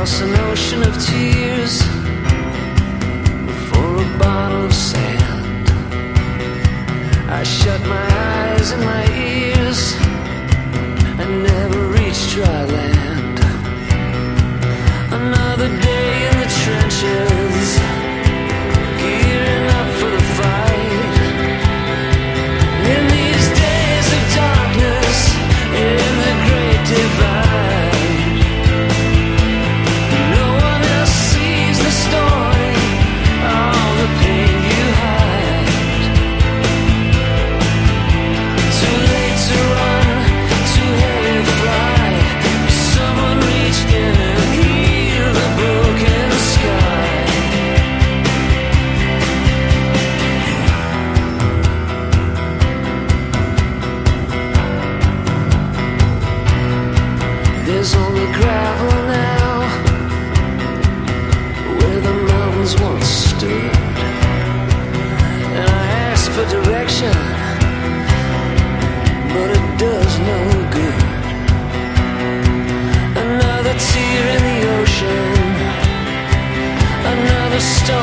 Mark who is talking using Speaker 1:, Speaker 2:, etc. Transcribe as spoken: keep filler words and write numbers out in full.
Speaker 1: across an ocean of tears for a bottle of sand. I shut my eyes and my ears and never reached dry land. Another day in the trenches, gearing up for the fight. In these days of darkness, in the great divide, no one else sees the story, all the pain you hide. Too late to run, too heavy to fly. Someone reach in and heal the broken sky. There's only gravel now where the mountains once stood, and I ask for direction, but it does no good. Another tear in the ocean, another star